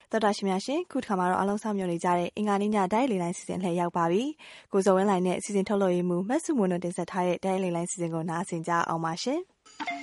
တော်တာရှင်များရှင်ခုတစ်ခါမှာတော့အားလုံးဆောင်မြော်နေကြတဲ့အင်္ဂါနေ့ညတိုင်းလေလိုင်းစီစဉ်လှည့်ရောက်ပါပြီ။ကိုဇော်ဝင်းလိုင်းနဲ့စီစဉ်ထုတ်လွှင့်ရေးမှူးမတ်စုမွန်တို့တင်ဆက်ထားတဲ့တိုင်းလေလိုင်းစီစဉ်ကိုနားဆင်ကြအောင်ပါရှင်။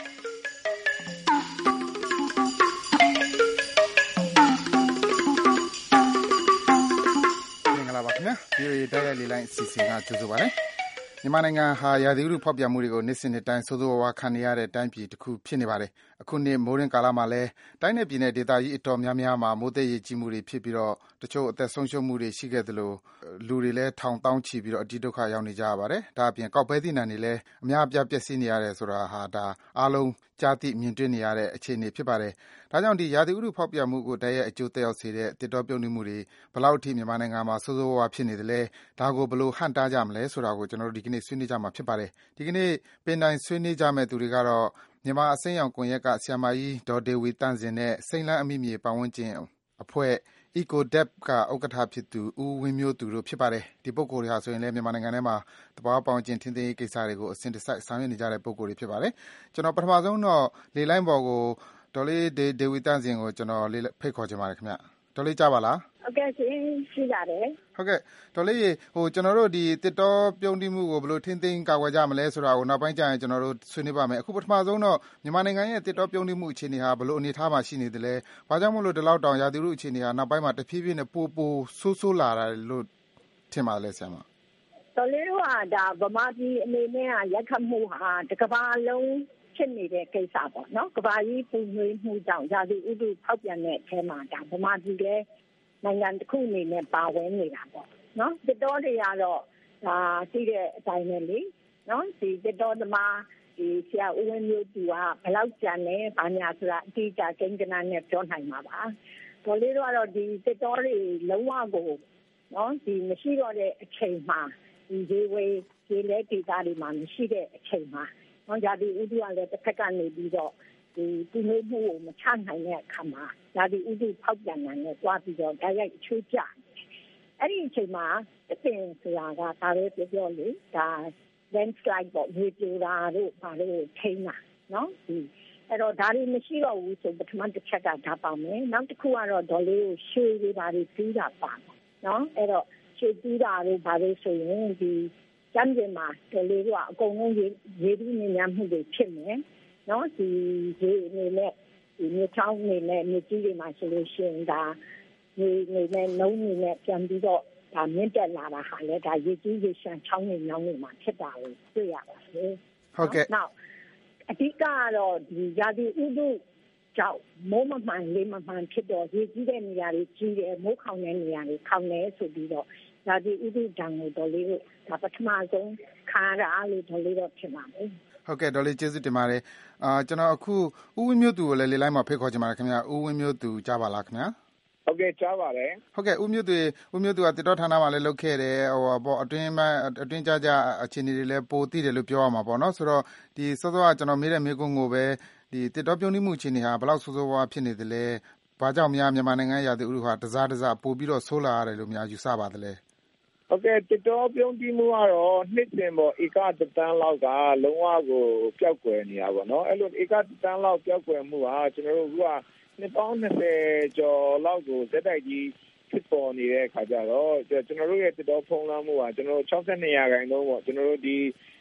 မင်္ဂလာပါခင်ဗျာ။ဒီတိုင်းလေလိုင်းစီစဉ်ကကြိုဆိုပါရစေ။မြန်မာနိုင်ငံဟာရာသီဥတုဖောက်ပြန်မှုတွေကိုနှစ်စဉ်နှစ်တိုင်းဆိုးဆိုးဝါးဝါးခံနေရတဲ့တိုင်းပြည်တစ်ခုဖြစ်နေပါတယ်။အခုနှစ်မိုးရင်းကာလမှာလည်းတိုင်းနယ်ပြည်နယ်ဒေသကြီးအတော်များများမှာမိုးသက်ရေကြီးမှုတွေဖြစ်ပြီးတော့တချို့အသက်ဆုံးရှုံးမှုတွေရှိခဲ့သလိုလူတွေလည်းထောင်တောင်းချီပြီးတော့အတိဒုက္ခရောက်နေကြရပါတယ်။ဒါအပြင်ကောက်ပဲသီးနှံတွေလည်းအများအပြားပျက်စီးနေရတယ်ဆိုတာဟာဒါအားလုံးကြားသိမြင်တွေ့နေရတဲ့အခြေအနေဖြစ်ပါတယ်။ဒါကြောင့်ဒီရာသီဥတုဖောက်ပြန်မှုကိုတိုက်ရိုက်အကျိုးသက်ရောက်စေတဲ့တစ်တော်ပြုံးနေမှုတွေဘယ်လောက်ထိမြန်မာနိုင်ငံမှာဆိုးဆိုးဝါးဝါးဖြစ်နေသလဲဒါကိုဘယ်လိုဟန့်တားကြမလဲဆိုတာကိုကျွန်တော်တို့ဒီကနေ့ဆွေးနွေးကြမှာဖြစ်ပါတယ်။ဒီကနေ့ပင်တိုင်ဆွေးနွေးကြမယ့်သူတွေကတော့မြန်မာအစိမ်းရောင်ကွန်ရက်ကဆရာမကြီးဒေါ်ဒေဝီတန့်စင်နဲ့စိန်လန်းအမိမြေပတ်ဝန်းကျင်အဖွဲ့ EcoDep ကဥက္ကဋ္ဌဖြစ်သူဦးဝင်းမျိုးသူတို့ဖြစ်ပါတယ်။ဒီပုဂ္ဂိုလ်တွေဟာဆိုရင်လည်းမြန်မာနိုင်ငံထဲမှာသဘာဝပတ်ဝန်းကျင်ထိန်းသိမ်းရေးကိစ္စတွေကိုအစဉ်တစိုက်ဆောင်ရွက်နေကြတဲ့ပုဂ္ဂိုလ်တွေဖြစ်ပါတယ်။ကျွန်တော်ပထမဆုံးတော့လေလိုင်းပေါ်ကိုဒေါ်လေးဒေဝီတန့်စင်ကိုကျွန်တော်ဖိတ်ခေါ်ချင်ပါတယ်ခင်ဗျ။ဒေါ်လေးကြားပါလား။ဟုတ်ကဲ့ရှင်ရှိပါတယ်။ဟုတ်ကဲ့ဒေါ်လေးကျွန်တော်တို့ဒီတစ်တော်ပြုံးတိမှုကိုဘယ်လိုထိန်းသိမ်းကာကွယ်ကြမလဲဆိုတာကိုနောက်ပိုင်းကျရင်ကျွန်တော်တို့ဆွေးနွေးပါမယ်။အခုပထမဆုံးတော့မြန်မာနိုင်ငံရဲ့တစ်တော်ပြုံးတိမှုအခြေအနေဟာဘယ်လိုအနေအထားမှာရှိနေသလဲ။ဘာကြောင့်မို့လို့ဒီလောက်တောင်ရာသီဥတုအခြေအနေဟာနောက်ပိုင်းမှာတဖြည်းဖြည်းနဲ့ပိုဆိုးလာတာလို့ထင်ပါလဲဆရာမ။ဒေါ်လေးတို့ကဒါဗမာပြည်အနေနဲ့ရက်ခတ်မှုဟာတစ်ကမ္ဘာလုံးဖြစ်နေတဲ့ကိစ္စပေါ့နော်။ကမ္ဘာကြီးပူနွေးမှုကြောင့်ရာသီဥတုဖောက်ပြန်တဲ့အထဲမှာဒါဗမာပြည်လည်းနိုင်ငံတစ်ခုအနေနဲ့ပါဝင်နေတာပေါ့နော်တစ်တော်တွေကတော့ဒါသိတဲ့အတိုင်းပဲလေနော်ဒီတစ်တော်သမားဒီဆရာဦးဝင်းမျိုးသူကဘယ်လောက်ကြံလဲဘာညာဆိုတာအတိအကျကိန်းဂဏန်းနဲ့ပြောနိုင်မှာပါဒေါ်လေးတို့ကတော့ဒီတစ်တော်တွေလုံးဝကိုနော်ဒီမရှိတော့တဲ့အချိန်မှာဒီဈေးဝေးဈေးလဲဒေသတွေမှာမရှိတဲ့အချိန်မှာနော်ရာသီဥတုကလည်းတစ်ဖက်ကနေပြီးတော့ဒီဒီလိုမှုကိုမချနိုင်တဲ့အခါမှာဒါဒီဥတုဖောက်ပြန်နိုင်တဲ့တွားပြီးတော့တိုက်ရိုက်အချိုးကျအဲ့ဒီအချိန်မှာတစ်ပင်ဆိုတာကဒါပဲပြောလေဒါ landslide ပေါ့မြေပြိုတာတို့ဘာလို့ထိန်းတာနော်ဒီအဲ့တော့ဒါတွေမရှိတော့ဘူးဆိုပထမတစ်ချက်ကဒါပါမယ်နောက်တစ်ခုကတော့ဒေါ်လေးကိုရွှေတွေဘာတွေပြီးတာပါနော်အဲ့တော့ရွှေပြီးတာတို့ဘာလို့ဆိုရင်ဒီကျမ်းပြင်မှာဒေါ်လေးကအကုန်လုံးရေပြီးနေများမှုတွေဖြစ်နေနော်ဒီဒီအနေနဲ့ဒီမြေချောင်းနေနဲ့မြေကြီးတွေမှာဆိုလို့ရှိရင်ဒါနေနဲ့နှုံးနေနဲ့ပြန်ပြီးတော့ဒါမြင့်တက်လာတာဟာလေဒါရေကြီးရေရှမ်းချောင်းနေညောင်းနေမှာဖြစ်တာကိုတွေ့ရပါတယ်ဟုတ်ကဲ့နောက်အဓိကကတော့ဒီရာသီဥတုကြောင့်မိုးမမှန်လေးမမှန်ဖြစ်တော့ရေကြီးတဲ့နေရာတွေကြီးတယ်မိုးခေါင်တဲ့နေရာတွေခေါင်တယ်ဆိုပြီးတော့ရာသီဥတုတံကိုတော်လေးဒါပထမဆုံးခါရအားလို့တော်လေးတော့ဖြစ်ပါမယ်ဟုတ်ကဲ့ဒေါ်လေးကျေးဇူးတင်ပါတယ်ကျွန်တော်အခုဦးဝင်းမျိုးသူကိုလည်းလေလိုင်းမှာဖိတ်ခေါ်ချင်ပါတယ်ခင်ဗျာဦးဝင်းမျိုးသူကြားပါလားခင်ဗျာဟုတ်ကဲ့ကြားပါတယ်ဟုတ်ကဲ့ဦးမျိုးသူကတစ်တော်ဌာနမှာလည်းလုပ်ခဲ့တယ်ပေါ့အတွင်းကြအခြေအနေတွေလည်းပိုသိတယ်လို့ပြောရမှာပေါ့နော်ဆိုတော့ဒီစောစောကကျွန်တော်မေးတဲ့မေးခွန်းကိုပဲဒီတစ်တော်ပြုံးမှုအခြေအနေဟာဘယ်လောက်ဆိုးဆိုးဝါးဖြစ်နေသလဲဘာကြောင့်မြန်မာနိုင်ငံရာသီဥတုဟာတစားပိုပြီးတော့ဆိုးလာရတယ်လို့များယူဆပါသလဲဟုတ်ကဲ့တစ်တော်ပြုံးမှုကတော့နှစ်စဉ်ပေါ့ဧကတန်းလောက်ကလုံးဝကိုပျောက်ကွယ်နေတာပေါ့နော်အဲ့လိုဧကတန်းလောက်ပျောက်ကွယ်မှုဟာကျွန်တော်တို့ကနှစ်ပေါင်း20ကျော်လောက်ကိုဇက်တိုက်ကြီးဖြစ်ပေါ်နေတဲ့အခါကျတော့ကျွန်တော်တို့ရဲ့တစ်တော်ဖုံးလွှမ်းမှုဟာကျွန်တော်တို့62%ပေါ့ကျွန်တော်တို့ဒီ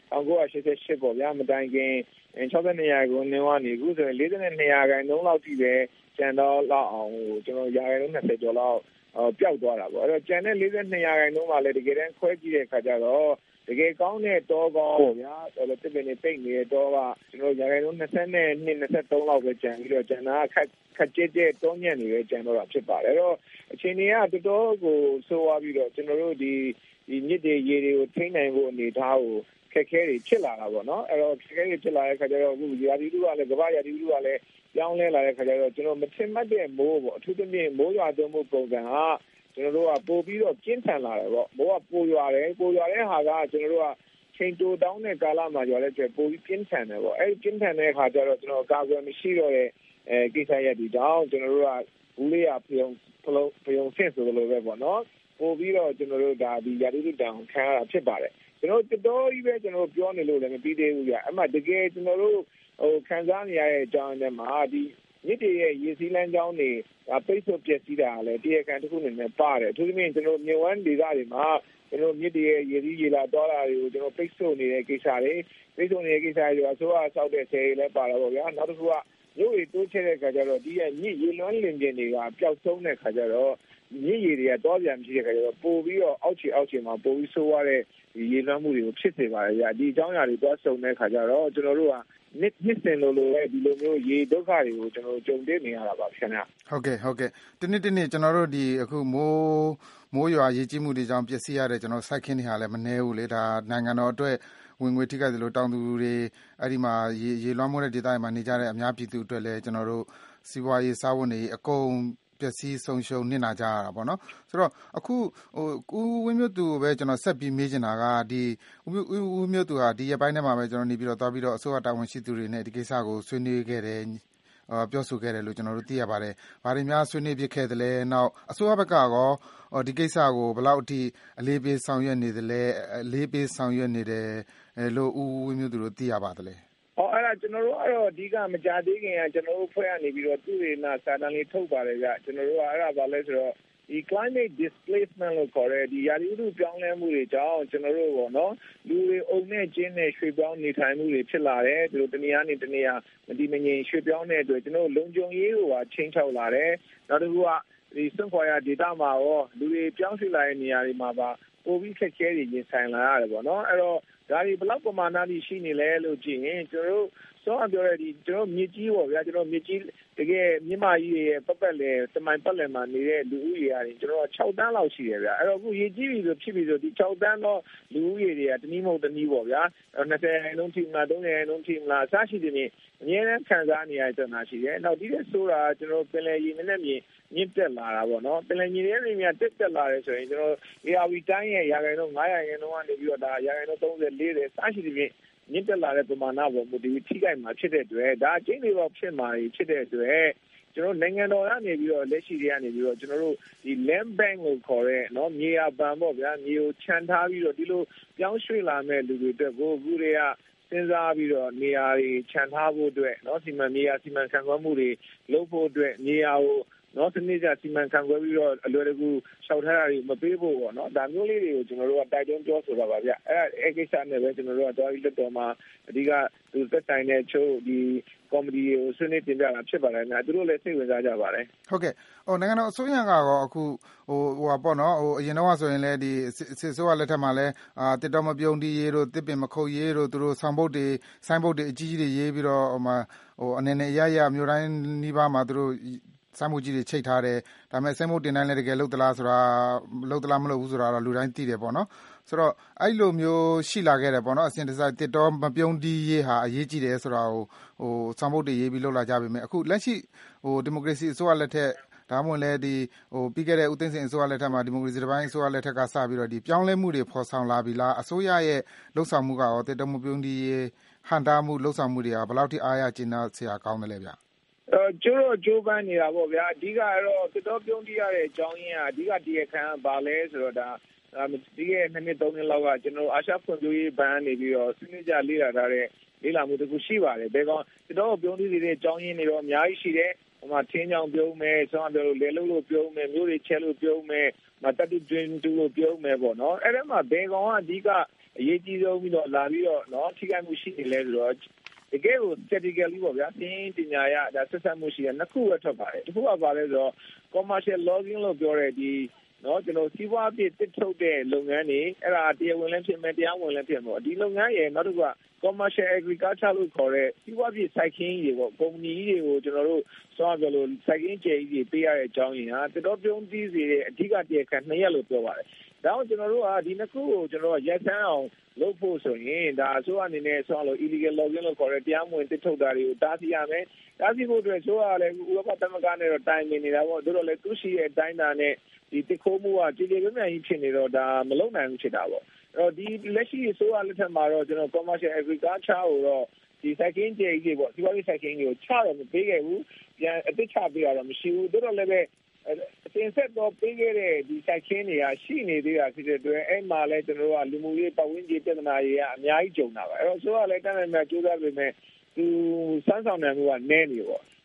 1988ပေါ့ဗျာမတိုင်ခင်62%နေဝနေအခုဆိုရင်42%လောက်ထိပဲကျန်တော့လောက်အောင်ကျွန်တော်ရာခိုင်နှုန်း20ကျော်လောက်ပျောက်သွားတာပေါ့အဲ့တော့ကျန်တဲ့42%မှာလည်းတကယ်တမ်းခွဲကြည့်တဲ့အခါကျတော့တကယ်ကောင်းတဲ့တောကောင်းပေါ့ဗျာတစ်ပင်နေပိတ်နေတဲ့တောကကျွန်တော်ရာခိုင်နှုန်း22-23လောက်ပဲကျန်ပြီးတော့ကျန်တာခက်ကြဲတောညံ့နေပဲကျန်တော့တာဖြစ်ပါတယ်အဲ့တော့အချိန်တွေကတော်တော်ကိုဆိုးသွားပြီးတော့ကျွန်တော်တို့ဒီမြစ်တွေရေတွေကိုထိန်းနိုင်ဖို့အနေအထားကိုခက်ခဲတွေဖြစ်လာတာပေါ့နော်အဲ့တော့ခက်ခဲတွေဖြစ်လာတဲ့အခါကျတော့အခုရာသီဥတုကလည်းကမ္ဘာရာသီဥတုကလည်းပြောင်းလဲလာတဲ့အခါကျတော့ကျွန်တော်မထင်မှတ်တဲ့မိုးပေါ့အထူးသဖြင့်မိုးရွာသွန်းမှုပုံစံဟာကျွန်တော်တို့ကပို့ပြီးတော့ပြင်းထန်လာတယ်ပေါ့မိုးကပိုရွာတဲ့ဟာကကျွန်တော်တို့ကချိန်တိုတောင်းတဲ့ကာလမှာရွာတဲ့အတွက်ပိုပြီးပြင်းထန်တယ်ပေါ့အဲဒီပြင်းထန်တဲ့အခါကျတော့ကျွန်တော်ကာကွယ်မရှိတော့တဲ့ကိစ္စရပ်ဒီတောင်းကျွန်တော်တို့ကဘူးလေးရဖယုံဆင့်ဆိုလိုပဲပေါ့နော်ပို့ပြီးတော့ကျွန်တော်တို့ဒါဒီရာသီဥတုတောင်ခံရတာဖြစ်ပါတယ်ကျွန်တော်တော်ကြီးပဲကျွန်တော်ပြောနေလို့လည်းမပြီးသေးဘူးဗျအဲ့မှာတကယ်ကျွန်တော်တို့ခံစားနေရတဲ့အကြောင်းအရာမှာဒီမြစ်တွေရဲ့ရေစီးလမ်းကြောင်းတွေပိတ်ဆို့ပျက်စီးတာလည်းတရားခံတစ်ခုအနေနဲ့ပါတယ်အထူးသဖြင့်ကျွန်တော်မြစ်ဝမ်းဒေသတွေမှာကျွန်တော်မြစ်တွေရဲ့ရေစီးရေလာသွားတာတွေကိုကျွန်တော်ပိတ်ဆို့နေတဲ့ကိစ္စတွေပိတ်ဆို့နေတဲ့ကိစ္စတွေအစိုးရဆောက်တဲ့ဆည်တွေလည်းပါတော့ဗျာနောက်တစ်ခုကမြို့တွေတိုးချဲ့တဲ့ခါကျတော့ဒီရဲ့မြစ်ရေလွှမ်းလင်ပြင်တွေကပျောက်ဆုံးတဲ့ခါကျတော့မြစ်ရည်တွေကတောပြန်မရှိတဲ့ခါကျတော့ပို့ပြီးတော့အောက်ခြေမှာပို့ပြီးဆိုးရတဲ့ရေလွှမ်းမှုတွေကိုဖြစ်စေပါတယ်ဗျာဒီအကြောင်းအရာတွေတွားဆုံတဲ့ခါကျတော့ကျွန်တော်တို့ကနှစ်စင်လိုပဲဒီလိုမျိုးရေဒုက္ခတွေကိုကျွန်တော်ကြုံတွေ့နေရတာပါခင်ဗျာဟုတ်ကဲ့တနေ့ကျွန်တော်တို့ဒီအခုမိုးရွာရေကြီးမှုတွေကြောင့်ပျက်စီးရတဲ့ကျွန်တော်စိုက်ခင်းတွေဟာလည်းမနှဲဘူးလေဒါနိုင်ငံတော်အတွက်ဝင်ငွေထိခိုက်သလိုတောင်သူတွေအဲ့ဒီမှာရေလွှမ်းမိုးတဲ့ဒေသတွေမှာနေကြတဲ့အများပြည်သူအတွက်လည်းကျွန်တော်တို့စီးပွားရေးစားဝတ်နေအကုန်ပျက်စီးဆုံးရှုံးနစ်နာကြရတာပေါ့နော်ဆိုတော့အခုဦးဝင်းမျိုးသူကိုပဲကျွန်တော်ဆက်ပြီးမေးချင်တာကဒီဦးဝင်းမျိုးသူဟာဒီရက်ပိုင်းထဲမှာပဲကျွန်တော်နေပြီးတော့သွားပြီးတော့အစိုးရတာဝန်ရှိသူတွေနဲ့ဒီကိစ္စကိုဆွေးနွေးခဲ့တယ်ပြောဆိုခဲ့တယ်လို့ကျွန်တော်တို့သိရပါတယ်။ဘာတွေများဆွေးနွေးဖြစ်ခဲ့သလဲ။နောက်အစိုးရဘက်ကရောဒီကိစ္စကိုဘယ်လောက်အထိအလေးပေးဆောင်ရွက်နေသလဲအလေးပေးဆောင်ရွက်နေတယ်လို့ဦးဝင်းမျိုးသူတို့သိရပါသလဲ။အဲ့ဒါကျွန်တော်တို့ကတော့အဓိကမကြသေးခင်ကကျွန်တော်တို့ဖွဲ့ရနေပြီးတော့သူတွေနာစာတမ်းလေးထုတ်ပါတယ်ကြကျွန်တော်တို့ကအဲ့ဒါဘာလဲဆိုတော့ဒီ climate displacement လို့ခေါ်တဲ့ဒီရာသီဥတုပြောင်းလဲမှုတွေကြောင့်ကျွန်တော်တို့ပေါ့နော်လူတွေအုံနဲ့ကျင်းနဲ့ရွှေ့ပြောင်းနေထိုင်မှုတွေဖြစ်လာတယ်ဒီလိုတနေရာနေတနေရာမတည်မငြိမ်ရွှေ့ပြောင်းတဲ့အတွက်ကျွန်တော်တို့လုံခြုံရေးကိုပါချိန်ထောက်လာတယ်နောက်တစ်ခုကဒီစွန့်ခွာရဒေသမှာရောလူတွေပြောင်းရွှေ့လာတဲ့နေရာတွေမှာပါပိုပြီးခက်ခဲနေရင်ဆိုင်လာရတယ်ပေါ့နော်အဲ့တော့ဒါတွေဘယ်လောက်ပမာဏကြီးရှိနေလဲလို့ကြည့်ရင်ကျွန်တော်တို့စောပြောရတဲ့ကျွန်တော်မြစ်ကြီးပေါ့ဗျာကျွန်တော်မြစ်ကြီးတကယ်မြမကြီးရဲ့ပတ်လေတမိုင်ပတ်လည်မှာနေတဲ့လူဦးရေတွေကျွန်တော်6တန်းလောက်ရှိတယ်ဗျာအဲ့တော့အခုရေကြီးပြီဆိုဖြစ်ပြီဆိုဒီ6တန်းတော့လူဦးရေတွေကတနည်းမဟုတ်တနည်းပေါ့ဗျာ20လုံးထိမလား30လုံးထိမလားအစရှိတဲ့အများနဲ့ခံစားနေရတဲ့နာရှိတယ်နောက်ဒီတဲ့ဆိုတာကျွန်တော်ပင်လယ်ရေနဲ့မြင့်တက်လာတာပေါ့နော်ပင်လယ်ရေတွေမြင့်တက်လာတယ်ဆိုရင်ကျွန်တော် ARV တိုင်းရဲ့ရာခိုင်နှုန်း900ရာခိုင်နှုန်းကနေပြီးတော့ဒါရာခိုင်နှုန်း30 40အစရှိတဲ့မြင့်တက်လာတဲ့ပမာဏပေါ်မူတည်ထိခိုက်မှာဖြစ်တဲ့အတွက်ဒါအကျဉ်းတွေပေါ်ဖြစ်မှာဖြစ်တဲ့အတွက်ကျွန်တော်နိုင်ငံတော်ကနေပြီးတော့လက်ရှိတွေကနေပြီးတော့ကျွန်တော်တို့ဒီ land bank ကိုခေါ်တဲ့နော်မြေယာဘဏ်ပေါ့ဗျာမြေကိုခြံထားပြီးတော့ဒီလိုပြောင်းရွှေ့လာမဲ့လူတွေအတွက်ကိုအခုတွေကစဉ်းစားပြီးတော့နေရာတွေခြံထားဖို့အတွက်နော်မြေယာစီမံခန့်ခွဲမှုတွေလုပ်ဖို့အတွက်မြေယာကိုနော်စနစ်ကျစီမံခန့်ခွဲပြီးတော့အလွယ်တကူရှောက်ထားတာတွေမပေးဖို့ပေါ့နော်ဒါမျိုးလေးတွေကိုကျွန်တော်တို့ကတိုက်တွန်းပြောဆိုတာပါဗျအဲ့ကိစ္စနဲ့ပဲကျွန်တော်တို့ကတော်ပြီးလက်တော်မှာအဓိကသူသက်ဆိုင်တဲ့ချို့ဒီကော်မတီကိုဆွေးနွေးတင်ပြတာဖြစ်ပါတယ်နော်သူတို့လည်းစိတ်ဝင်စားကြပါတယ်ဟုတ်ကဲ့နိုင်ငံတော်အစိုးရကရောအခုပေါ့နော်အရင်တော့ဆိုရင်လည်းဒီစစ်ဆိုးရလက်ထက်မှာလည်းတစ်တော်မပြုံးတီးရေးတို့တစ်ပင်မခုတ်ရေးတို့သူတို့ဆိုင်းဘုတ်တွေအကြီးကြီးတွေရေးပြီးတော့အနေနဲ့ရမျိုးတိုင်းနှီးပါးမှာသူတို့စိုင်းမှုကြီးတွေချိတ်ထားတယ်ဒါပေမဲ့စိုင်းမှုတင်တိုင်းလည်းတကယ်လုတ်သလားဆိုတာလုတ်သလားမလုတ်ဘူးဆိုတာတော့လူတိုင်းသိတယ်ပေါ့နော်ဆိုတော့အဲ့လိုမျိုးရှိလာခဲ့တယ်ပေါ့နော်အစဉ်တစိုက်တစ်တော်မပြုံးတီးရေးဟာအရေးကြီးတယ်ဆိုတာကိုစိုင်းမှုတွေရေးပြီးလုတ်လာကြပြီမယ်အခုလက်ရှိဒီမိုကရေစီအစိုးရလက်ထက်ဒါမှမဟုတ်လည်းဒီပြီးခဲ့တဲ့ဦးသိန်းစိန်အစိုးရလက်ထက်မှာဒီမိုကရေစီတိုင်းအစိုးရလက်ထက်ကစပြီးတော့ဒီပြောင်းလဲမှုတွေဖော်ဆောင်လာပြီလားအစိုးရရဲ့လှုပ်ဆောင်မှုကရောတစ်တော်မပြုံးတီးရေးဟန်တာမှုလှုပ်ဆောင်မှုတွေကဘယ်လောက်ထိအားရကျဉ်းဆရာကောင်းတယ်လဲဗျကျိုးပန်းနေတာပေါ့ဗျာအဓိကတော့တစ်တော်ပြုံးတီးရတဲ့အကြောင်းရင်းကအဓိကတရားခံဘာလဲဆိုတော့ဒါဒီရဲ့2နှစ်3နှစ်လောက်ကကျွန်တော်အာရှဖွံ့ဖြိုးရေးဘဏ်နေပြီးတော့စနစ်ကျလေ့လာထားတဲ့လေ့လာမှုတစ်ခုရှိပါတယ်ဘယ်ကောင်တစ်တော်ပြုံးတီးတဲ့အကြောင်းရင်းတွေတော့အများကြီးရှိတယ်ဟိုမှာထင်းချောင်ပြုံးမယ်ဆောင်းပြောလို့လေလုံးလို့ပြုံးမယ်မျိုးတွေချဲလို့ပြုံးမယ်တတိတွင်တူလို့ပြုံးမယ်ပေါ့နော်အဲ့ဒါမှဘယ်ကောင်ကအဓိကအရေးကြီးဆုံးပြီးတော့လာပြီးတော့နော်ထိခိုက်မှုရှိနေလဲဆိုတော့တကယ်ကို strategically ပေါ့ဗျာသင်ပညာရဒါဆက်ဆက်မှုရှိတယ်နှစ်ခုပဲထွက်ပါတယ်တစ်ခုကပါလဲဆိုတော့ commercial logging လို့ပြောတဲ့ဒီနော်ကျွန်တော်စီးပွားဖြစ်တစ်ထုတ်တဲ့လုပ်ငန်းတွေအဲ့ဒါတရားဝင်လည်းဖြစ်မယ်တရားဝင်လည်းဖြစ်မှာဒီလုပ်ငန်းရဲ့နောက်တစ်ခုက commercial agriculture လို့ခေါ်တဲ့စီးပွားဖြစ်စိုက်ခင်းကြီးတွေပေါ့ကုမ္ပဏီကြီးတွေကိုကျွန်တော်တို့စောပြောလို့စိုက်ခင်းကျယ်ကြီးတွေပေးရတဲ့အကြောင်းရင်းဟာတော်တော်ပြုံးသီးစေတဲ့အဓိကတရားခံ2ရက်လို့ပြောပါတယ်ဒါကြောင့်ကျွန်တော်တို့ကဒီနှစ်ခုကိုကျွန်တော်ရက်ဆန်းအောင်လုပ်ဖို့ဆိုရင်ဒါအစိုးရအနေနဲ့ဆောင်းလို့ illegal logging လို့ခေါ်တဲ့တရားမဝင်တစ်ထုတ်တာတွေကိုတားဆီးရမယ်တားဆီးဖို့အတွက်ဆိုရလည်းဥပဒေသမဂ္ဂနဲ့တော့တိုင်ပင်နေတာပေါ့တို့တော့လည်းသူရှိရဲ့အတိုင်းတာနဲ့ဒီတစ်ခိုးမှုကကြည်ကြည်ပြည့်ပြည့်ကြီးဖြစ်နေတော့ဒါမလုံနိုင်ဘူးဖြစ်တာပေါ့အဲ့တော့ဒီလက်ရှိအစိုးရလက်ထက်မှာတော့ကျွန်တော် commercial agriculture ကိုတော့ဒီစိုက်ခင်းကျယ်ကြီးတွေပေါ့စီးပွားရေးစိုက်ခင်းတွေကိုချတော့မပေးခဲ့ဘူးပြန်အစ်ချပေးရတော့မရှိဘူးတို့တော့လည်းပဲအတင်ဆက်တော့ပေးခဲ့တဲ့ဒီစိုက်ခင်းတွေကရှိနေသေးတာဖြစ်တဲ့အတွက်အဲ့မှာလဲကျွန်တော်တို့ကလူမှုရေးပတ်ဝန်းကျင်ပြဿနာတွေကအများကြီးကြုံတာပါအဲ့တော့ဆိုတော့လည်းတန်းတန်းများကြိုးစားပေမဲ့သူစမ်းဆောင်နိုင်မှုကနည်းနေပေါ့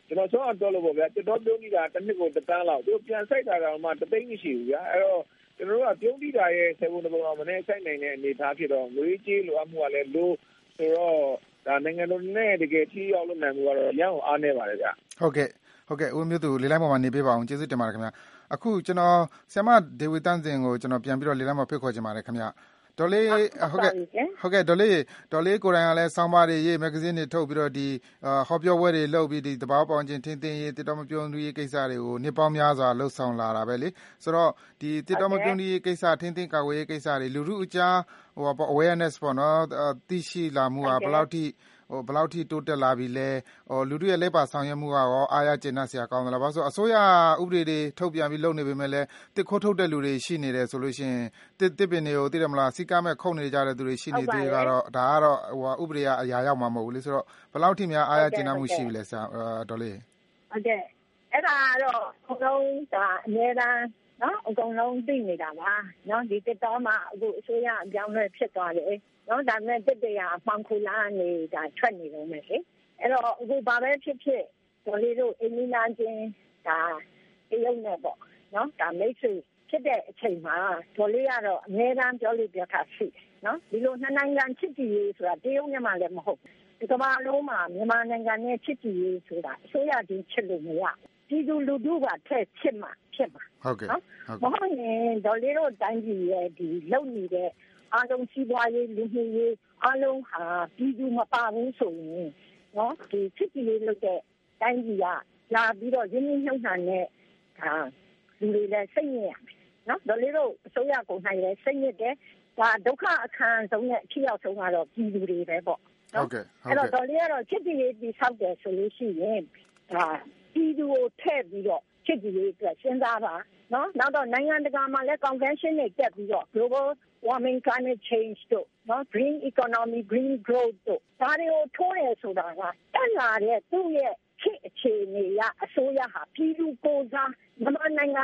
ကျွန်တော်ဆုံးတော့လို့ပေါ့ဗျာတစ်တော်ပြုံးပြီးတာတစ်နှစ်ကို1 တန်းလောက်သူပြန်စိုက်တာကမှ3 သိန်းမရှိဘူးဗျာအဲ့တော့ကျွန်တော်တို့ကပြုံးပြီးတာရဲ့7 ပုံတော့မနေ့စိုက်နိုင်တဲ့အနေအထားဖြစ်တော့ငွေကြေးလိုအပ်မှုကလည်းလိုဆိုတော့ဒါနိုင်ငံတော်နဲ့တကယ်ထိရောက်လို့နိုင်မှုကတော့ရအောင်အားနေပါတယ်ဗျာဟုတ်ကဲ့ဦးမျိုးသူလေးလိုင်းပေါ်မှာနေပေးပါအောင်ကျေးဇူးတင်ပါတယ်ခင်ဗျာအခုကျွန်တော်ဆရာမဒေဝီတန်းစင်ကိုကျွန်တော်ပြန်ပြီးတော့လေးလိုင်းမှာဖိတ်ခေါ်ချင်ပါတယ်ခင်ဗျာဒေါ်လေးဟုတ်ကဲ့ဒေါ်လေးကိုယ်တိုင်ကလည်းဆောင်းပါးတွေရေးမဂ္ဂဇင်းတွေထုတ်ပြီးတော့ဒီဟောပြောပွဲတွေလုပ်ပြီးဒီတဘာပေါင်းချင်းထင်းထင်းရေးတစ်တော်မပြုံးရေးကိစ္စတွေကိုနှစ်ပေါင်းများစွာလှုပ်ဆောင်လာတာပဲလေဆိုတော့ဒီတစ်တော်မပြုံးရေးကိစ္စထင်းထင်းကာကွယ်ရေးကိစ္စတွေလူထုအကြားawareness ပေါ့နော်သိရှိလာမှုကဘယ်လောက်ထိတိုးတက်လာပြီလဲလူထုရဲ့လက်ပါဆောင်ရွက်မှုကရောအားရကျေနပ်စရာကောင်းသလားဘာလို့ဆိုအစိုးရဥပဒေတွေထုတ်ပြန်ပြီးလုပ်နေပေမဲ့လည်းတစ်ခိုးထုတ်တဲ့လူတွေရှိနေတယ်ဆိုလို့ရှိရင်တစ်ပင်တွေကိုသိတယ်မလားစီကမဲ့ခုန်နေကြတဲ့သူတွေရှိနေသေးကတော့ဒါကတော့ဥပဒေကအရာရောက်မှာမဟုတ်ဘူးလေဆိုတော့ဘယ်လောက်ထိများအားရကျေနပ်မှုရှိပြီလဲဆရာဒေါ်လေးဟုတ်ကဲ့အဲ့ဒါတော့အကုန်လုံးဒါအများအားနော်အကုန်လုံးသိနေတာပါနော်ဒီတက်တော်မှာအခုအစိုးရအပြောင်းလဲဖြစ်သွားတယ်နော်ဒါနဲ့တက်တရားအပေါင်းခူလာနေဒါထွက်နေတော့မယ်လေအဲ့တော့အခုဘာပဲဖြစ်ဖြစ်ဒေါ်လေးတို့အင်းနီနာချင်းဒါတရုတ်နဲ့ပေါ့နော်ဒါမိတ်ဆွေဖြစ်တဲ့အချိန်မှာဒေါ်လေးကတော့အများအားပြောလို့ပြောတာရှိနော်ဒီလိုနှစ်နိုင်ငံချစ်ကြည်ရေးဆိုတာတရုတ်မြန်မာလည်းမဟုတ်ဒီကမ္ဘာလုံးမှာမြန်မာနိုင်ငံနဲ့ချစ်ကြည်ရေးဆိုတာအစိုးရချင်းချစ်လို့မရပြည်သူလူထုကထက်ချစ်မှဖြစ်မှာဟုတ်ကဲ့မဟုတ်ရင်ဒေါ်လေးတို့တိုင်းပြည်ရဲ့ဒီလုံနေတဲ့အားလုံးစီးပွားရေးလူမှုရေးအားလုံးဟာပြည်သူမပါဘူးဆိုရင်နော်ဒီချစ်ကြည်ရေးလုပ်တဲ့တိုင်းပြည်ကလာပြီးတော့ရင်းနှီးမြှုပ်နှံတဲ့လူတွေလည်းစိတ်ညစ်ရမယ်နော်ဒေါ်လေးတို့အစိုးရကိုနိုင်လည်းစိတ်ညစ်တယ်ဒါဒုက္ခအခန်းဆုံးနဲ့အထီးရောက်ဆုံးကတော့ပြည်သူတွေပဲပေါ့ဟုတ်ကဲ့အဲ့တော့ဒေါ်လေးကတော့ချစ်ကြည်ရေးပြီးဆောက်တယ်ဆိုလို့ရှိရင်ဒါပြည်သူကိုထည့်ပြီးတော့ချစ်ကြည်ရေးအတွက်စဉ်းစားပါနော်နောက်တော့နိုင်ငံတကာမှာလည်း convention တွေတက်ပြီးတော့ global warming climate change တို့နော် green economy green growth တို့ဒါတွေကိုထိုးရဆိုတာကတက်လာတဲ့သူ့ရဲ့အခြေအနေကအစိုးရဟာပြည်သူကိုစားမြန်မာနိုင်ငံ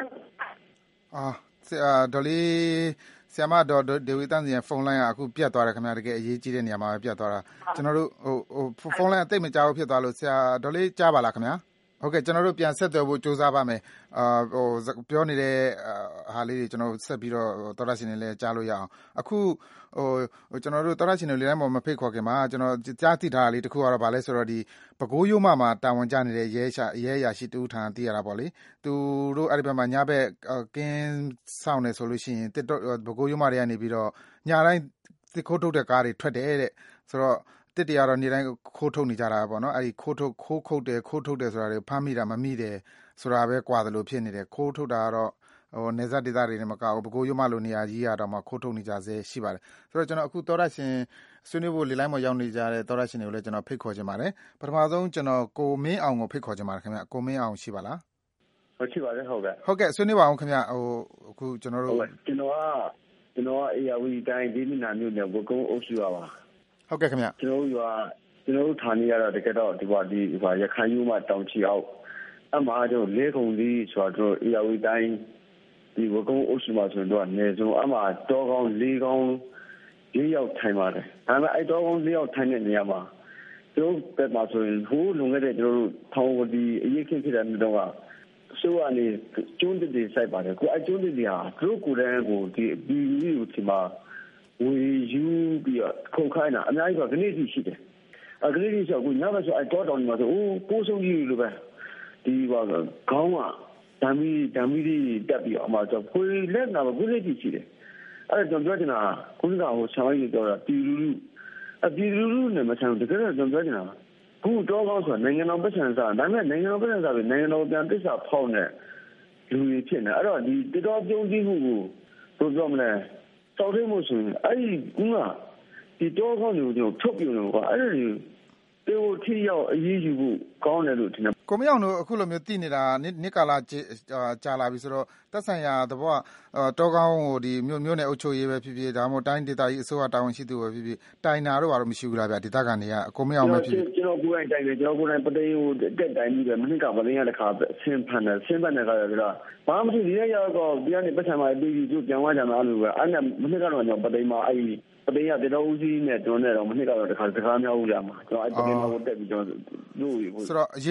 ဒေါ်လေးဆရာမဒေါ်ဒေဝီတန်းစီရဲ့ဖုန်းလိုင်းကအခုပြတ်သွားတယ်ခင်ဗျာတကယ်အရေးကြီးတဲ့နေရာမှာပဲပြတ်သွားတာကျွန်တော်တို့ဖုန်းလိုင်းအသိမကြားဘူးဖြစ်သွားလို့ဆရာဒေါ်လေးကြားပါလားခင်ဗျာဟုတ်ကဲ့ကျွန်တော်တို့ပြန်ဆက်သွယ်ဖို့ကြိုးစားပါမယ်ပြောနေတဲ့ဟာလေးတွေကျွန်တော်ဆက်ပြီးတော့သောရရှင်တွေလည်းကြားလို့ရအောင်အခုကျွန်တော်တို့သောရရှင်တွေလည်းမဖိတ်ခေါ်ခင်မှာကျွန်တော်ကြားသိထားတာလေးတခုကတော့ဗာလဲဆိုတော့ဒီပဲခူးရိုးမှာတာဝန်ကျနေတဲ့ရဲရာရှိတူထံသိရတာပေါ့လေသူတို့အဲ့ဒီဘက်မှာညဘက်ကင်းဆောင်နေဆိုလို့ရှိရင်ပဲခူးရိုးမှာတွေကနေပြီးတော့ညတိုင်းတစ်ခိုးထုတ်တဲ့ကားတွေထွက်တယ်တဲ့ဆိုတော့တစ်တရားတော့နေ့တိုင်းခိုးထုတ်နေကြတာပေါ့နော်အဲဒီခိုးထုတ်တယ်ဆိုတာတွေဖမ်းမိတာမမိတယ်ဆိုတာပဲကွာတယ်လို့ဖြစ်နေတယ်ခိုးထုတ်တာကတော့နေဇက်ဒေသတွေနဲ့မကဘူးပဲခူးရိုးမလိုနေရာကြီးရတော့မှခိုးထုတ်နေကြစေရှိပါတယ်ဆိုတော့ကျွန်တော်အခုသောရရှင်ဆွေးနွေးဖို့လေလိုင်းမှာရောက်နေကြတဲ့သောရရှင်တွေကိုလည်းကျွန်တော်ဖိတ်ခေါ်ချင်ပါတယ်ပထမဆုံးကျွန်တော်ကိုမင်းအောင်ကိုဖိတ်ခေါ်ချင်ပါတယ်ခင်ဗျကိုမင်းအောင်ရှိပါလားဟုတ်ရှိပါတယ်ဟုတ်ကဲ့ဆွေးနွေးပါအောင်ခင်ဗျအခုကျွန်တော်တို့ကျွန်တော်ကအေယာဝီတိုင်းဒီမိနာမြို့နယ်ဘုကုန်းအုပ်စုရပါဟုတ်ကဲ့ခင်ဗျကျွန်တော်ဌာနေရတော့တကယ်တော့ဒီရခိုင်ယူမှာတောင်ချီအောင်အမှားတို့လေးခုံကြီးဆိုတော့အေယာဝီတိုင်းဒီဘကုန်းအုပ်စုမှာဆိုတော့နေစုံအမှားတောကောင်းလေးကောင်းလေးယောက်ထိုင်ပါတယ်ဒါပေမဲ့အဲ့တောကောင်းလေးယောက်ထိုင်တဲ့နေရာမှာတို့ပဲမှာဆိုရင်ဟိုးလုံခဲ့တဲ့ကျွန်တော်တို့ထောင်ဝတီအရေးခင်းဖြစ်တဲ့နေ့တော့ဆိုးအနေကျွန်းတွေစိုက်ပါတယ်ကိုအကျွန်းတွေဟာသူတို့ကိုယ်တိုင်ကိုဒီကိုဒီမှာဝေယူပြီးတော့ခုန်ခိုင်းတာအများကြီးကနေ့ရှိတယ်ကလေးကြီးဆိုကိုညဘက်ဆိုအဲ့တော့တောင်းနေမှာဆိုပိုးဆုံးကြီးလိုပဲဒီခေါင်းကဓာမီတက်ပြီးအမှဆိုဖွေလက်နာကလေးကြီးရှိတယ်အဲ့တော့ကျွန်တော်ပြောနေတာခုနကဟိုဆာမကြီးပြောတာပြည်လူလူနဲ့မဆန်တကယ်တော့ကျွန်တော်ပြောနေတာခုတော့ကောင်းဆိုနိုင်ငံတော်ပတ်စံစားဒါပေမဲ့နိုင်ငံတော်ပတ်စံစားပြီးနိုင်ငံတော်ပြန်တစ္ဆာဖောက်နေလူတွေဖြစ်နေအဲ့တော့ဒီတော်ပြုံးပြီးမှုကိုဘယ်လိုမလဲတောက်ရမှုဆိုရင်အဲ့ဒီဒီတော့ကောင်းတွေကိုထုတ်ပြလို့ကွာအဲ့ဒီတွေကိုထိရောက်အရေးယူဖို့ကောင်းတယ်လို့ထင်တယ်ကိုမရောက်တို့အခုလိုမျိုးတည်နေတာနှစ်ကာလကြာလာပြီဆိုတော့တက်ဆိုင်ရာသဘောတောကောင်းကိုဒီမြို့နယ်အုပ်ချုပ်ရေးပဲဖြစ်ဖြစ်ဒါမှမဟုတ်တိုင်းဒေသကြီးအစိုးရတာဝန်ရှိသူပဲဖြစ်ဖြစ်တိုင်နာတော့ဘာလို့မရှိဘူးလားဗျဒေသခံတွေကကိုမရောက်မဖြစ်ကျွန်တော်ကိုယ်တိုင်တိုင်တယ်ကျွန်တော်ကိုယ်တိုင်ပသိန်းကိုတက်တိုင်ပြီးတယ်မနှစ်ကပသိန်းရတဲ့ခါဆင်းဖန်တယ်ကတော့ဘာမှမဖြစ်ဒီရောက်တော့ဒီကနေပတ်စံမှာပြီးသူပြန်သွားကြမှာလို့ပဲအဲ့နဲ့မနှစ်ကတော့ကျွန်တော်ပသိန်းမှာအဲ့ဒီပသိန်းရတေတော်ဦးစီးနဲ့တွန်းနေတော့မနှစ်ကတော့တခါစကားများဦးရမှာကျွန်တော်အဲ့ပသိန်းမှာကိုတက်ပြီးကျွန်တော်တို့ဆိုတော့အရေး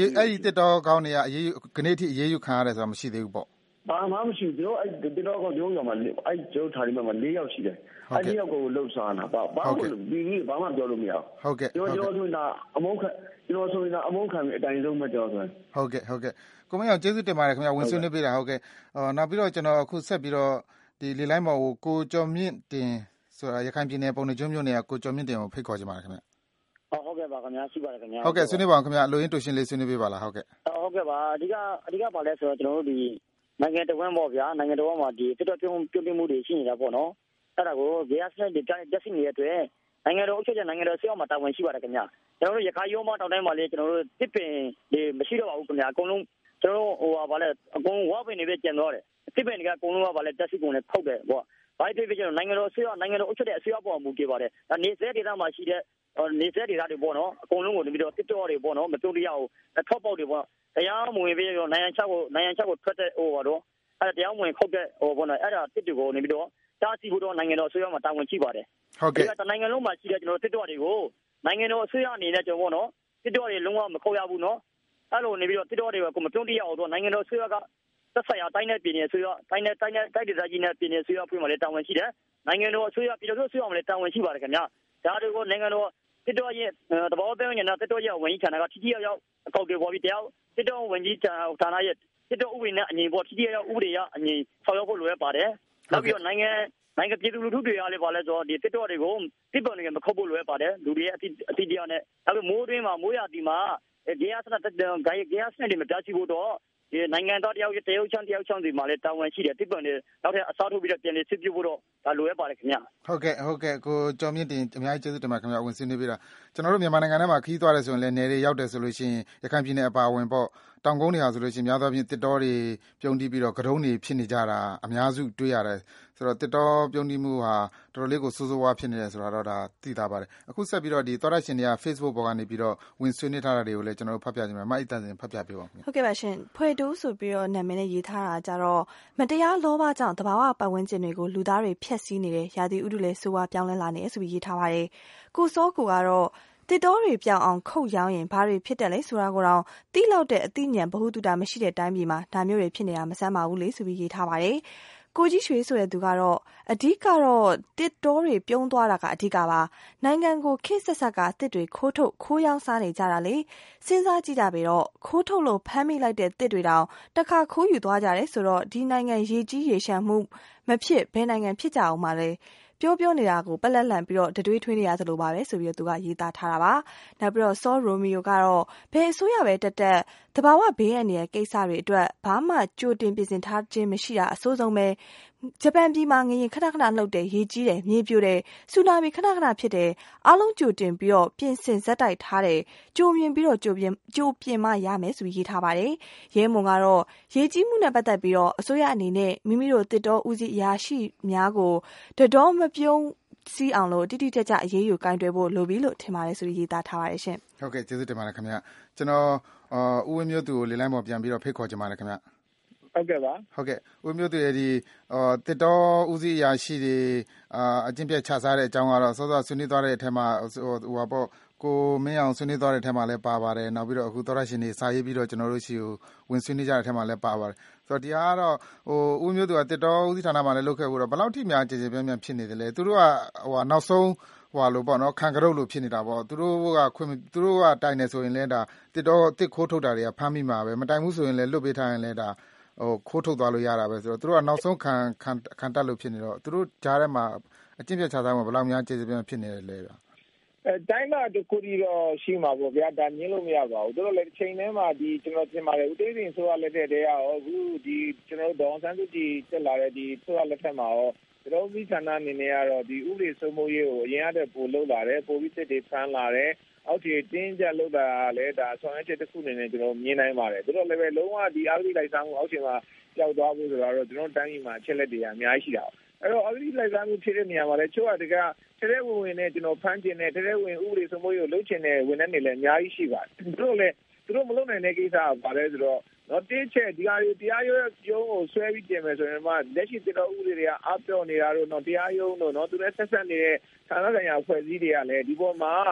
အဲ့ဒီတစ်တော်ကောင်းတွေကခဏထိအေးအေးခံရတယ်ဆိုတာမရှိသေးဘူးပေါ့ဘာမှမရှိဘူးတို့အဲ့တစ်တော်ကောင်းရုံးရောမှာအဲ့ကျိုးထားဒီမှာ4 ယောက်ရှိတယ်အဲ့ဒီယောက်ကိုလှုပ်ရှားတာဘာပြီးဘာမှပြောလို့မရဘူးဟုတ်ကဲ့ကျွန်တော်ဆိုတာအမုန်းခံကျွန်တော်ဆိုတာအမုန်းခံပြီးအတိုင်းဆုံးမကြောက်ဆိုဟုတ်ကဲ့ကိုမင်းအောင်ကျေးဇူးတင်ပါတယ်ခင်ဗျာဝင်ဆွေးနွေးပေးတာဟုတ်ကဲ့နောက်ပြီးတော့ကျွန်တော်အခုဆက်ပြီးတော့ဒီလေလိုင်းပေါ်ကိုကျော်မြင့်တင်ဆိုတာရခိုင်ပြည်နယ်ပုံနှကျွန်းမြို့နယ်ကကိုကျော်မြင့်တင်ကိုဖိတ်ခေါ်ချင်ပါတယ်ခင်ဗျာဟုတ်ကဲ့ပါခင်ဗျာရှိပါတယ်ခင်ဗျာဟုတ်ကဲ့ဆွေးနွေးပါအောင်ခင်ဗျာလိုရင်းတူရှင်းလေးဆွေးနွေးပေးပါလားဟုတ်ကဲ့ဟုတ်ကဲ့ပါအဓိကပါလဲဆိုတော့ကျွန်တော်တို့ဒီနိုင်ငံတော်ဝန်ပေါ့ဗျာနိုင်ငံတော်ဝန်မှာဒီတော်တော်ပြုံးမှုတွေရှိနေတာပေါ့နော်အဲ့ဒါကိုဂျေအက်စနဲ့ဒီတက်စီနေတဲ့အတွက်နိုင်ငံတော်အုပ်ချုပ်တဲ့နိုင်ငံတော်ဆေးအောင်မှာတာဝန်ရှိပါတယ်ခင်ဗျာကျွန်တော်တို့ရခိုင်ရုံးမတောင်တိုင်းမှာလေကျွန်တော်တို့တစ်ပင်ဒီမရှိတော့ပါဘူးခင်ဗျာအကုန်လုံးကျွန်တော်တို့ဗာလဲအကုန်ဝါပင်တွေပဲကျန်တော့တယ်တစ်ပင်တွေကအကုန်လုံးကဗာလဲတက်စီကုန်နဲ့ဖောက်တယ်ပေါ့ဘာဖြစ်ဖြစ်ကျွန်တော်နိုင်ငံတော်ဆေးအောင်နိုင်ငံတော်အုပ်ချုပ်တဲ့အဆေးအောင်ပေါ်မူတည်ပါတယ်ဒါနေစေဒေသမှာရှိတဲ့နေတဲ့ဒေသတွေပေါ့နော်အကုန်လုံးကိုပြီးတော့တစ်တော်တွေပေါ့နော်မပြုံးတရားကိုထောက်ပေါက်တွေပေါ့တရားမဝင်ပြီးတော့နိုင်ငံခြားကိုထွက်တဲ့တော့အဲ့တရားမဝင်ခုတ်တဲ့ပေါ့နော်အဲ့ဒါတစ်တွေကိုနေပြီးတော့တားဆီးဖို့တော့နိုင်ငံတော်အစိုးရမှာတာဝန်ရှိပါတယ်ဟုတ်ကဲ့ဒီကနိုင်ငံလုံးမှာရှိတဲ့ကျွန်တော်တစ်တော်တွေကိုနိုင်ငံတော်အစိုးရအနေနဲ့ကျွန်တော်ပေါ့နော်တစ်တော်တွေလုံးဝမခုတ်ရဘူးနော်အဲ့လိုနေပြီးတော့တစ်တော်တွေကိုမပြုံးတရားတော့နိုင်ငံတော်အစိုးရကသက်ဆိုင်ရာတိုင်းနဲ့ပြည်နယ်အစိုးရတိုင်းဒေသကြီးနဲ့ပြည်နယ်အစိုးရဖွဲ့မှာလည်းတာဝန်ရှိတယ်နိုင်ငံတော်အစိုးရပြည်တော်အစိုးရမှာလည်းတာဝန်ရှိပါတယ်ခင်ဗျာဒါတွေကိုနိုင်ငံတော်တစ်တော်ရဲ့တဘောပေးနေတာတစ်တော်ရဲ့ဝန်ကြီးဌာနကထိထိရောက်အကောက်တွေပေါ်ပြီးတရားတစ်တော်ဝန်ကြီးဌာနရဲ့တစ်တော်ဥပဒေနဲ့အညီပေါ်ထိထိရောက်ဥပဒေရအညီဆောင်ရွက်ဖို့လိုရပါတယ်နောက်ပြီးတော့နိုင်ငံပြည်သူလူထုတွေကလည်းပါလဲဆိုတော့ဒီတစ်တော်တွေကိုတစ်ပေါ်နေမခုတ်ဖို့လိုရပါတယ်လူတွေရဲ့အတိအကျနဲ့နောက်ပြီးမိုးတွင်းမှာမိုးရသည်မှာဂေယစနစ်တွေမပြချဖို့တော့ဒီနိုင်ငံသားတယောက်ချမ်းစီမှာလည်းတာဝန်ရှိတယ်တစ်ပေါ်နေနောက်ထပ်အစားထိုးပြီးတော့ပြန်လည်စစ်ပြဖို့တော့ဒါလိုရပါတယ်ခင်ဗျဟုတ်ကဲ့ကိုကျော်မြင့်တင်အများကြီးကျေးဇူးတင်ပါခင်ဗျဝင်ဆွေးနွေးပေးတာကျွန်တော်တို့မြန်မာနိုင်ငံထဲမှာခီးသွားတယ်ဆိုရင်လည်းနယ်တွေရောက်တယ်ဆိုလို့ရှိရင်ရခိုင်ပြည်နယ်အပါအဝင်ပေါ့တောင်ကုန်းတွေဟာဆိုလို့ရှိရင်များသောအားဖြင့်တစ်တော်တွေပြုံးတီးပြီးတော့ကတုံးတွေဖြစ်နေကြတာအများစုတွေ့ရတယ်ဆိုတော့တစ်တော်ပြုံးတီးမှုဟာတော်တော်လေးကိုဆိုးဆိုးဝါးဖြစ်နေတယ်ဆိုတာတော့ဒါသိသားပါတယ်အခုဆက်ပြီးတော့ဒီသောရရှင်တွေက Facebook ပေါ်ကနေပြီးတော့ဝင်ဆွေးနွေးထားတာတွေကိုလည်းကျွန်တော်တို့ဖတ်ပြကြမယ်မအိတ်တန်စင်ဖတ်ပြပေးပါဦးဟုတ်ကဲ့ပါရှင်ဖွေတိုးဆိုပြီးတော့နာမည်နဲ့ရေးထားတာကြတော့မတရားလောဘကြောင့်တဘာဝပတ်ဝန်းကျင်တွေကိုလူသားတွေဖျက်ဆီးနေတယ်ရာသီဥတုလည်းဆိုးဝါးပြောင်းလဲလာနေတယ်ဆိုပြီးရေးထားပါတယ်ကိုစောကိုကတော့တစ်တော်တွေပြောင်းအောင်ခုတ်ရောင်းရင်ဘာတွေဖြစ်တယ်လဲဆိုတာကိုတော့တိလောက်တဲ့အသိဉာဏ်ဗဟုသုတမရှိတဲ့တိုင်းပြည်မှာဒါမျိုးတွေဖြစ်နေတာမဆန်းပါဘူးလေဆိုပြီးရေးထားပါတယ်ကိုကြီးရွှေဆိုတဲ့သူကတော့အဓိကတော့တစ်တော်တွေပြုံးသွားတာကအဓိကပါနိုင်ငံကိုခေတ်ဆက်ဆက်ကတစ်တွေခိုးထုတ်ခိုးရောင်းစားနေကြတာလေစဉ်းစားကြည့်ကြပြီတော့ခိုးထုတ်လို့ဖမ်းမိလိုက်တဲ့တစ်တွေတောင်တခါခိုးယူသွားကြတယ်ဆိုတော့ဒီနိုင်ငံရေကြီးရေရှမ်းမှုမဖြစ်ဘယ်နိုင်ငံဖြစ်ကြအောင်မလဲပြောနေတာကိုပက်လက်လန်ပြီးတော့တတွေးထွေးနေရသလိုပါပဲဆိုပြီးတော့သူကရေးသားထားတာပါနောက်ပြီးတော့ဆောရိုမီယိုကတော့ဘယ်အစိုးရပဲတက်တဘာဝဘေးအန္တရာယ်ကိစ္စတွေအတွက်ဘာမှကြိုတင်ပြင်ဆင်ထားခြင်းမရှိတာအဆိုးဆုံးပဲဂျပန်ပြည်မှာငရင်ခဏလှုပ်တယ်ရေကြီးတယ်မြေပြိုတယ်ဆူနာမီခဏဖြစ်တယ်အားလုံးကြိုတင်ပြီးတော့ပြင်ဆင်ဇက်တိုက်ထားတယ်ကြိုမြင်ပြီးတော့ကြိုပြင်မှရမယ်ဆိုပြီးရေးထားပါတယ်ရဲမွန်ကတော့ရေကြီးမှုနဲ့ပတ်သက်ပြီးတော့အစိုးရအနေနဲ့မိမိတို့တစ်တော်ဦးစီးအရာရှိများကိုတတော်မပြုံးစီးအောင်လို့တိတိကျကျအရေးယူကင်တွယ်ဖို့လိုပြီလို့ထင်ပါတယ်ဆိုပြီးရေးသားထားပါတယ်ရှင်ဟုတ်ကဲ့ကျေးဇူးတင်ပါတယ်ခင်ဗျကျွန်တော်ဦးဝင်းမျိုးသူကိုလေလိုင်းပေါ်ပြန်ပြီးတော့ဖိတ်ခေါ်ချင်ပါတယ်ခင်ဗျဟုတ်ကဲ့ပါဟုတ်ကဲ့ဦးမျိုးသူရဲ့ဒီတစ်တော်ဦးစီးအရာရှိတွေအကျင့်ပြတ်ချစားတဲ့အကြောင်းကတော့စောစောဆွေးနွေးသွားတဲ့အထက်မှာဟိုပါပေါ့ကိုမင်းအောင်ဆွေးနွေးသွားတဲ့အထက်မှာလည်းပါပါတယ်နောက်ပြီးတော့အခုသောရရှင်တွေစာရေးပြီးတော့ကျွန်တော်တို့ရှိကိုဝင်ဆွေးနွေးကြတဲ့အထက်မှာလည်းပါပါတယ်ဆိုတော့ဒီဟာကတော့ဦးမျိုးသူကတစ်တော်ဦးစီးဌာနမှာလည်းလုပ်ခဲ့ဘူးတော့ဘယ်လောက်ထိများကျေပြန့်ဖြစ်နေတယ်လဲသူတို့ကနောက်ဆုံးလို့ပေါ့နော်ခံကြုပ်လို့ဖြစ်နေတာပေါ့သူတို့ကတိုင်နေဆိုရင်လည်းဒါတစ်ခိုးထုတ်တာတွေကဖမ်းမိမှာပဲမတိုင်ဘူးဆိုရင်လည်းလွတ်ပေးထားရင်လည်းဒါခိုးထုတ်သွားလို့ရတာပဲဆိုတော့သူတို့ကနောက်ဆုံးခံတက်လို့ဖြစ်နေတော့သူတို့ကြားထဲမှာအကျင့်ပြတ်ချစားမှာဘယ်လောက်များကျေပြန့်ဖြစ်နေတယ်လဲတိုင်းမှာတခုတည်းတော့ရှိမှာပေါ့ဗျာဒါမြင်လို့မရပါဘူးတို့လည်းတစ်ချိန်တည်းမှာဒီကျွန်တော်ပြင်ပါတယ်ဦးသိန်းဆိုရလက်ထက်တည်းရောအခုဒီကျွန်တော်ဒေါအောင်ဆန်းစုကြည်တက်လာတဲ့ဒီဆိုရလက်ထက်မှာရောတို့မိဌာနအနေနဲ့ကတော့ဒီဥပဒေစိုးမိုးရေးကိုအရင်ကတည်းကပို့လုပ်လာတယ်ပို့ပြီးစစ်တွေဖမ်းလာတယ်အောက်ခြေတင်းကြပ်လုပ်တာလည်းဒါဆောင်ရွက်ချက်တစ်ခုအနေနဲ့ကျွန်တော်မြင်နိုင်ပါတယ်တို့လည်းပဲလုံးဝဒီအားကြီးလိုက်စားမှုအောက်ခြေမှာပျောက်သွားဖို့ဆိုတော့ကျွန်တော်တိုင်းပြည်မှာအချက်လက်တွေအများကြီးရှိတာအဲ့တော့အားကြီးလိုက်စားမှုဖြစ်တဲ့နေရာမှာလည်းချို့ကတကထဲဝင်နဲ့ကျွန်တော်ဖမ်းကျင်တဲ့ထဲဝင်ဥပဒေစိုးမိုးရေးကိုလုပ်ချင်တဲ့ဝန်ထမ်းတွေလည်းအများကြီးရှိပါတယ်တို့လည်းသူတို့မလုပ်နိုင်တဲ့ကိစ္စကဘာလဲဆိုတော့နော်တင်းချက်ဒီဟာတွေတရားရုံးကိုဆွဲပြီးပြင်မယ်ဆိုရင်မှလက်ရှိတရားဥပဒေတွေကအားပြောနေတာတော့နော်တရားရုံးတို့နော်သူလည်းဆက်နေတဲ့ဌာနဆိုင်ရာအဖွဲ့အစည်းတွေကလည်းဒီပေါ်မှာ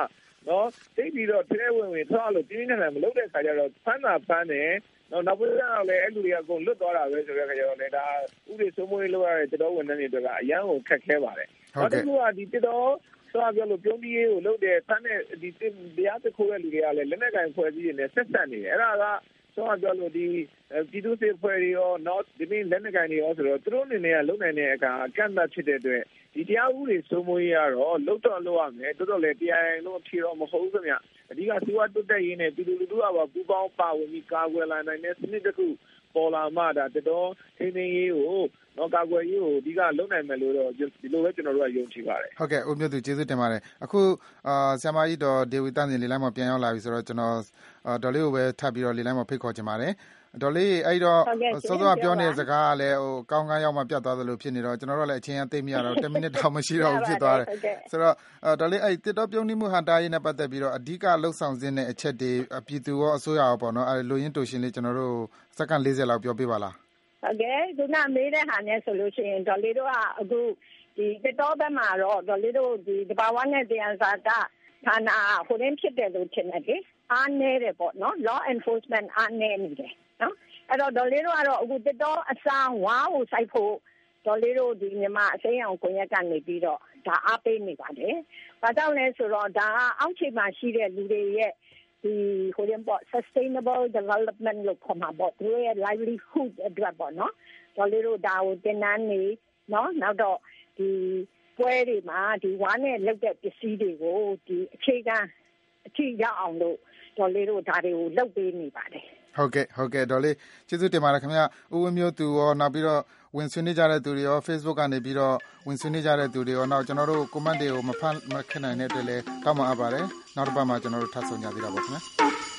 နော်သိပြီးတော့ထဲဝင်ထားလို့ပြင်းနေတာမလုပ်တဲ့ခါကျတော့ဖမ်းတယ်နောက်ပြီးတော့လည်းအဲ့လူတွေအကုန်လွတ်သွားတာပဲဆိုတဲ့ခါကျတော့လေဒါဥပဒေစိုးမိုးရေးလုပ်ရတဲ့တတော်ဝန်ထမ်းတွေအတွက်ကအရန်ကိုခက်ခဲပါတယ်နောက်တစ်ခုကဒီတတော်ဆိုပြောလို့ပြုံးပြီးရေးကိုလုပ်တဲ့ဖမ်းတဲ့ဒီတရားသခိုးတဲ့လူတွေကလည်းလက်နက်ကင်ဖွဲ့စည်းနေဆက်ဆက်နေတယ်အဲ့ဒါကဆိုပြောလို့ဒီပြည်သူ့စစ်ဖွဲ့တွေရောနောက်ဒီနေ့လက်နက်ကင်တွေရောဆိုတော့သူတို့အနေနဲ့ကလုံနိုင်တဲ့အခါကန့်သတ်ဖြစ်တဲ့အတွက်ဒီတရားဥပဒေစိုးမိုးရေးကတော့လုတ်တော့လုပ်ရမယ်တော်တော်လည်းတရားရင်လို့ဖြေတော့မဟုတ်ဘူးခင်ဗျအဓိကစီဝါတုတ်တက်ရင်းနဲ့ပြည်သူလူထုကပါပူပေါင်းပါဝင်ပြီးကာကွယ်လာနိုင်တဲ့စနစ်တစ်ခုပေါ်လာမှဒါတော်ထိန်းသိမ်းရေးကိုနော်ကာကွယ်ရေးကိုအဓိကလုံနိုင်မယ်လို့တော့ဒီလိုပဲကျွန်တော်တို့ကယုံကြည်ပါတယ်ဟုတ်ကဲ့ဦးမျိုးသူကျေးဇူးတင်ပါတယ်အခုဆရာမကြီးတော်ဒေဝီတန်းစင်လေလိုင်းမှာပြန်ရောက်လာပြီဆိုတော့ကျွန်တော်ဒေါ်လေးကိုပဲထပ်ပြီးတော့လေလိုင်းမှာဖိတ်ခေါ်ချင်ပါတယ်ဒေါ်လေးအဲ့တော့စောစောပြောနေတဲ့စကားကလည်းကောင်းရောက်မှပြတ်သွားသလိုဖြစ်နေတော့ကျွန်တော်တို့လည်းအချိန်အသိမရတော့10မိနစ်တောင်မရှိတော့ဘူးဖြစ်သွားတယ်ဆိုတော့ဒေါ်လေးအဲ့တစ်တော့ပြုံးနေမှုဟန်တာရေးနဲ့ပတ်သက်ပြီးတော့အဓိကလှုပ်ဆောင်ခြင်းတဲ့အချက်တွေပြည်သူရောအစိုးရရောပေါ့နော်အဲ့လိုရင်းတူရှင်လေးကျွန်တော်တို့စက္ကန့်40လောက်ပြောပြပါလားဟုတ်ကဲ့ခုနမေးတဲ့ဟာနဲ့ဆိုလို့ရှိရင်ဒေါ်လေးတို့ကအခုဒီတစ်တော့ဘက်မှာတော့ဒေါ်လေးတို့ဒီတဘာဝနဲ့တရားစာကဌာနဟိုရင်းဖြစ်တယ်လို့ထင်တယ်လေအားနည်းတယ်ပေါ့နော် law enforcement အားနည်းနေတယ်နော်အဲ့တော့ဒေါ်လေးတို့ကတော့အခုတစ်တော့အစားဝါးကိုစိုက်ဖို့ဒေါ်လေးတို့ဒီမြန်မာအစိမ်းအောင်ကွန်ရက်ကနေပြီးတော့ဒါအားပေးနေပါတယ်။ဘာကြောင့်လဲဆိုတော့ဒါကအောက်ခြေမှာရှိတဲ့လူတွေရဲ့ဒီဟိုရင်ပေါ့ sustainable development လို့ခေါ်မှာပေါ့သူရဲ့ livelihood အတွက်ပေါ့နော်ဒေါ်လေးတို့ဒါကိုတင်နန်းနေနော်နောက်တော့ဒီပွဲတွေမှာဒီဝါးနဲ့လုပ်တဲ့ပစ္စည်းတွေကိုဒီအခြေခံအထိရောက်အောင်လို့ဒေါ်လေးတို့ဒါတွေကိုလုပ်ပေးနေပါတယ်ဟုတ်ကဲ့ဒေါ်လေးကျေးဇူးတင်ပါတယ်ခင်ဗျာဦးဝင်းမျိုးသူရောနောက်ပြီးတော့ဝင်ဆွေးနွေးကြတဲ့သူတွေရော Facebook ကနေပြီးတော့ဝင်ဆွေးနွေးကြတဲ့သူတွေရောနောက်ကျွန်တော်တို့ comment တွေကိုမခက်နိုင်တဲ့အတွက်လည်းတောင်းပန်အပ်ပါတယ်နောက်တစ်ပတ်မှာကျွန်တော်တို့ထပ်ဆုံကြသေးတာပေါ့ခင်ဗျာ